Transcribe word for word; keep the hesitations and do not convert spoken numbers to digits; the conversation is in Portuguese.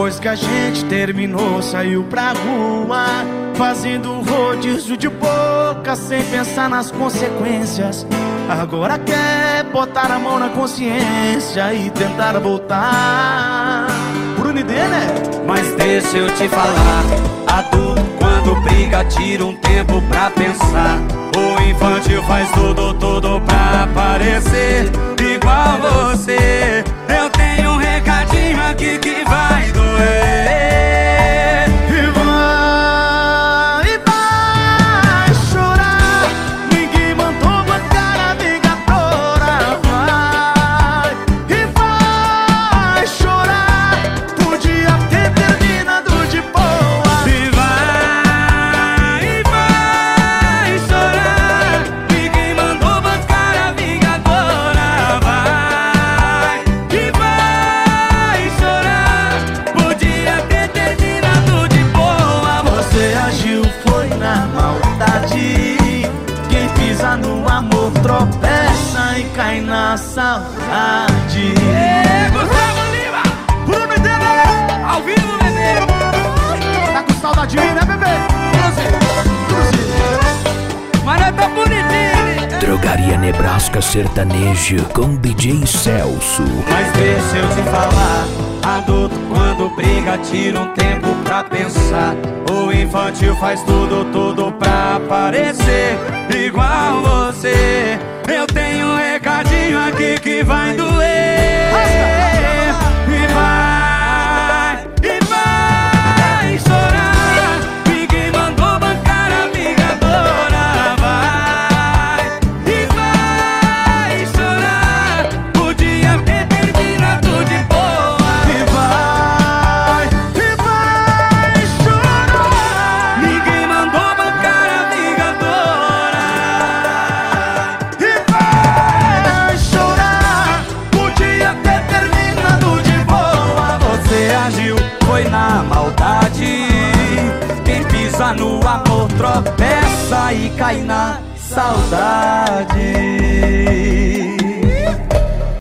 Depois que a gente terminou, saiu pra rua, fazendo rodízio de boca, sem pensar nas consequências. Agora quer botar a mão na consciência e tentar voltar. Bruno e Dê, né? Mas deixa eu te falar, adulto quando briga tira um tempo pra pensar. O infantil faz tudo, tudo pra aparecer igual você. Eu tenho um recadinho aqui que vai doer. E vai, e vai chorar. Ninguém mandou bancar a ligadora. Vai, e vai chorar. Podia ter terminado de boa. E vai, e vai chorar. Ninguém mandou bancar a ligadora. Vai, e vai chorar. Podia ter terminado de boa. Você agiu, foi na maldade. Quem pisa no amor tropeça e cai na saudade. É, Gustavo Lima, Bruno e Dê, ao vivo, bebê. tá com saudade, né, bebê? Mas não tá bonitinho. Drogaria Nebraska Sertanejo com D J Celso. Mas deixa eu te falar, adulto quando briga tira um tempo pra pensar. O infantil faz tudo, tudo pra aparecer igual você. Eu tenho um recadinho aqui que vai doer. E vai, e vai chorar. Ninguém mandou bancar a ligadora. Vai, e vai chorar. Podia ter terminado de boa. E vai, e vai chorar. Ninguém mandou bancar a ligadora. E vai chorar. Podia ter terminado de boa. Você agiu, foi na maldade. Quem pisa no amor tropeça e cai na saudade.